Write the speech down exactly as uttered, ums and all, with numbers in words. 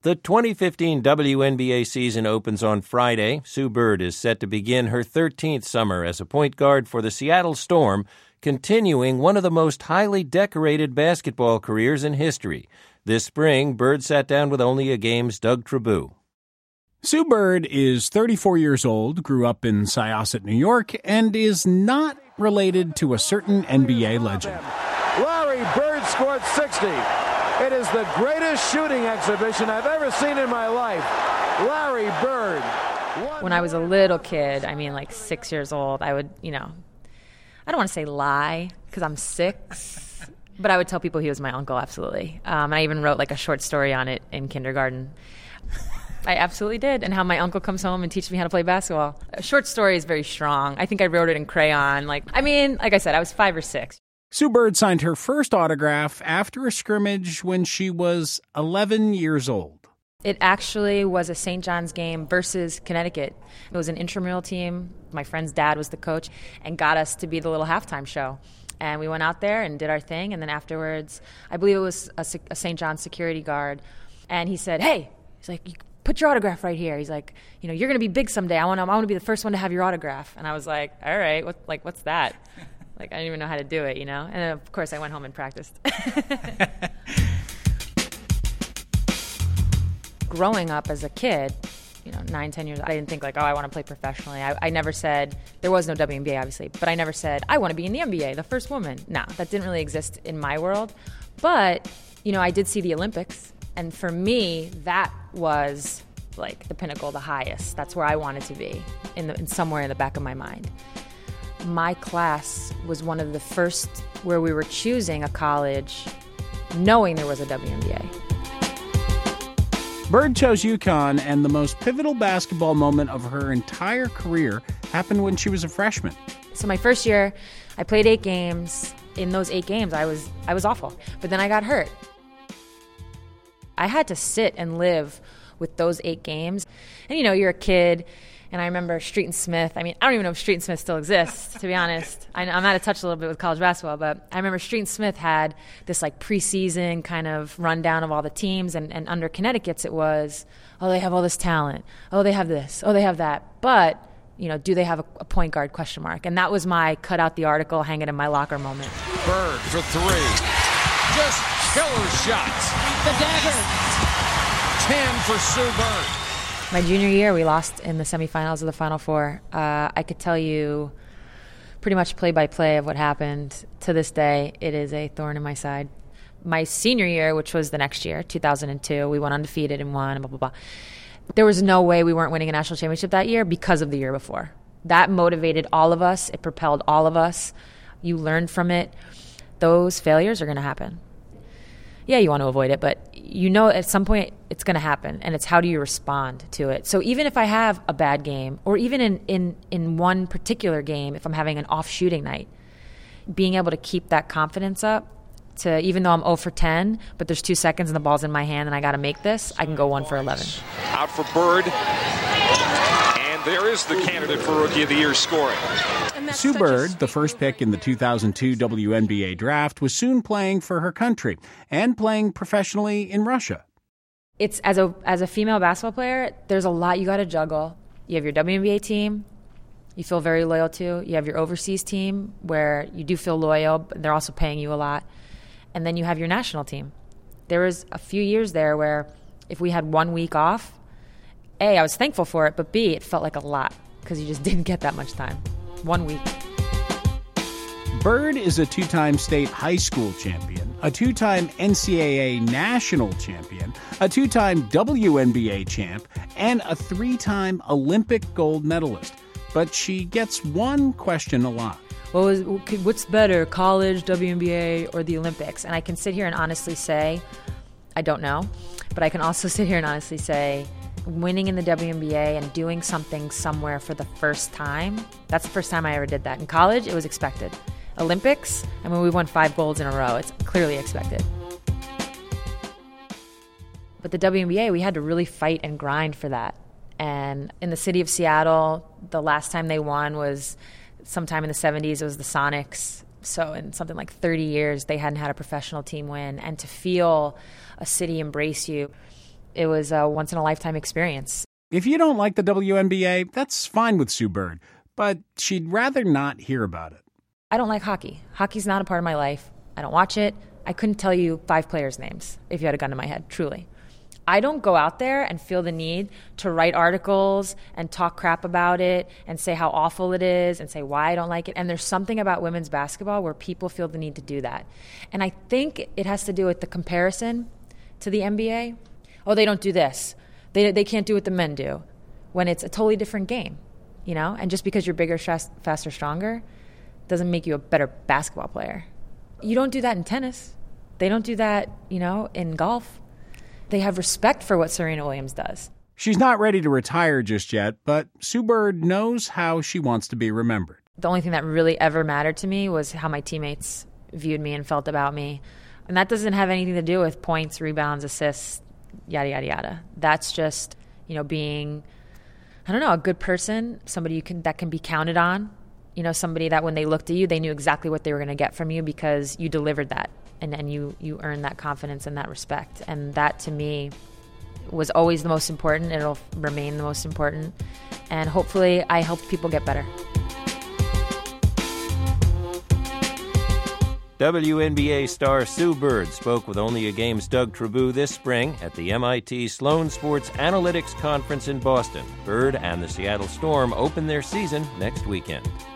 The twenty fifteen W N B A season opens on Friday. Sue Bird is set to begin her thirteenth summer as a point guard for the Seattle Storm, continuing one of the most highly decorated basketball careers in history. This spring, Bird sat down with Only a Game's Doug Trabue. Sue Bird is thirty-four years old, grew up in Syosset, New York, and is not related to a certain N B A legend. Larry Bird scored sixty. It is the greatest shooting exhibition I've ever seen in my life. Larry Bird. When I was a little kid, I mean like six years old, I would, you know, I don't want to say lie because I'm six, but I would tell people he was my uncle, absolutely. Um, I even wrote like a short story on it in kindergarten. I absolutely did, and how my uncle comes home and teaches me how to play basketball. A short story is very strong. I think I wrote it in crayon. Like, I mean, like I said, I was five or six. Sue Bird signed her first autograph after a scrimmage when she was eleven years old. It actually was a Saint John's game versus Connecticut. It was an intramural team. My friend's dad was the coach and got us to be the little halftime show. And we went out there and did our thing, and then afterwards, I believe it was a, a Saint John's security guard, and he said, hey, he's like, you put your autograph right here. He's like, you know, you're going to be big someday. I want to I want to be the first one to have your autograph. And I was like, all right, what, like, what's that? Like, I didn't even know how to do it, you know? And then, of course, I went home and practiced. Growing up as a kid, you know, nine, ten years, I didn't think, like, oh, I want to play professionally. I, I never said, there was no W N B A, obviously, but I never said, I want to be in the N B A, the first woman. No, that didn't really exist in my world. But, you know, I did see the Olympics. And for me, that was, like, the pinnacle, the highest. That's where I wanted to be, in, the, in somewhere in the back of my mind. My class was one of the first where we were choosing a college knowing there was a W N B A. Bird chose UConn, and the most pivotal basketball moment of her entire career happened when she was a freshman. So my first year, I played eight games. In those eight games, I was I was awful. But then I got hurt. I had to sit and live with those eight games. And, you know, you're a kid. And I remember Street and Smith. I mean, I don't even know if Street and Smith still exists, to be honest. I, I'm out of touch a little bit with college basketball, but I remember Street and Smith had this like preseason kind of rundown of all the teams, and, and under Connecticut's it was, oh, they have all this talent. Oh, they have this. Oh, they have that. But, you know, do they have a, a point guard, question mark? And that was my cut out the article, hang it in my locker moment. Bird for three. Just killer shots. The dagger. ten for Sue Bird. My junior year, we lost in the semifinals of the Final Four. Uh, I could tell you pretty much play-by-play of what happened. To this day, it is a thorn in my side. My senior year, which was the next year, two thousand two, we went undefeated and won, and blah, blah, blah. There was no way we weren't winning a national championship that year because of the year before. That motivated all of us. It propelled all of us. You learned from it. Those failures are going to happen. Yeah, you want to avoid it, but you know at some point it's going to happen, and it's how do you respond to it. So even if I have a bad game, or even in, in, in one particular game, if I'm having an off shooting night, being able to keep that confidence up to, even though I'm zero for ten, but there's two seconds and the ball's in my hand and I got to make this, I can go one for eleven. Out for Bird. And there is the candidate for Rookie of the Year scoring. Sue Bird, the first pick in the two thousand two W N B A draft, was soon playing for her country and playing professionally in Russia. It's as a as a female basketball player, there's a lot you got to juggle. You have your W N B A team you feel very loyal to. You have your overseas team where you do feel loyal, but they're also paying you a lot. And then you have your national team. There was a few years there where if we had one week off, A, I was thankful for it, but B, it felt like a lot because you just didn't get that much time. One week. Bird is a two-time state high school champion, a two-time N C double A national champion, a two-time W N B A champ, and a three-time Olympic gold medalist. But she gets one question a lot. What was, what's better, college, W N B A, or the Olympics? And I can sit here and honestly say, I don't know. But I can also sit here and honestly say, winning in the W N B A and doing something somewhere for the first time, that's the first time I ever did that. In college, it was expected. Olympics, I mean, we won five golds in a row. It's clearly expected. But the W N B A, we had to really fight and grind for that. And in the city of Seattle, the last time they won was sometime in the seventies. It was the Sonics. So in something like thirty years, they hadn't had a professional team win. And to feel a city embrace you, It was a once-in-a-lifetime experience. If you don't like the W N B A, that's fine with Sue Bird, but she'd rather not hear about it. I don't like hockey. Hockey's not a part of my life. I don't watch it. I couldn't tell you five players' names if you had a gun to my head, truly. I don't go out there and feel the need to write articles and talk crap about it and say how awful it is and say why I don't like it. And there's something about women's basketball where people feel the need to do that. And I think it has to do with the comparison to the N B A. Oh, they don't do this. They they can't do what the men do, when it's a totally different game, you know? And just because you're bigger, faster, stronger doesn't make you a better basketball player. You don't do that in tennis. They don't do that, you know, in golf. They have respect for what Serena Williams does. She's not ready to retire just yet, but Sue Bird knows how she wants to be remembered. The only thing that really ever mattered to me was how my teammates viewed me and felt about me. And that doesn't have anything to do with points, rebounds, assists, yada, yada, yada. That's just, you know, being, I don't know, a good person, somebody you can that can be counted on. You know, somebody that when they looked at you, they knew exactly what they were going to get from you because you delivered that. And, and you, you earn that confidence and that respect. And that, to me, was always the most important. It'll remain the most important. And hopefully I helped people get better. W N B A star Sue Bird spoke with Only a Game's Doug Trabue this spring at the M I T Sloan Sports Analytics Conference in Boston. Bird and the Seattle Storm open their season next weekend.